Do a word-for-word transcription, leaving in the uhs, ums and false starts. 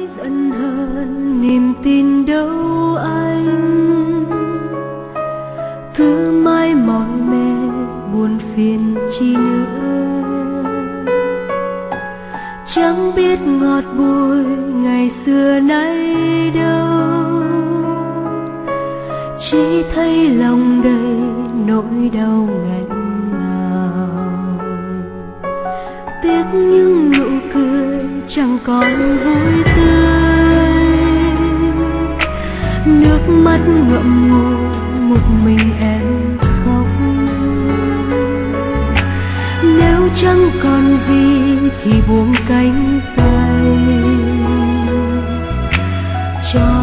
giận hờn niềm tin đâu anh, cứ mãi mỏi mê buồn phiền chi nữa. Chẳng biết ngọt bùi ngày xưa nay đâu, chỉ thấy lòng đầy nỗi đau nghẹn ngào. Tiếc những nụ cười chẳng còn vui tươi, nước mắt ngậm ngùi một mình em khóc. Nếu chẳng còn gì thì buông cánh tay cho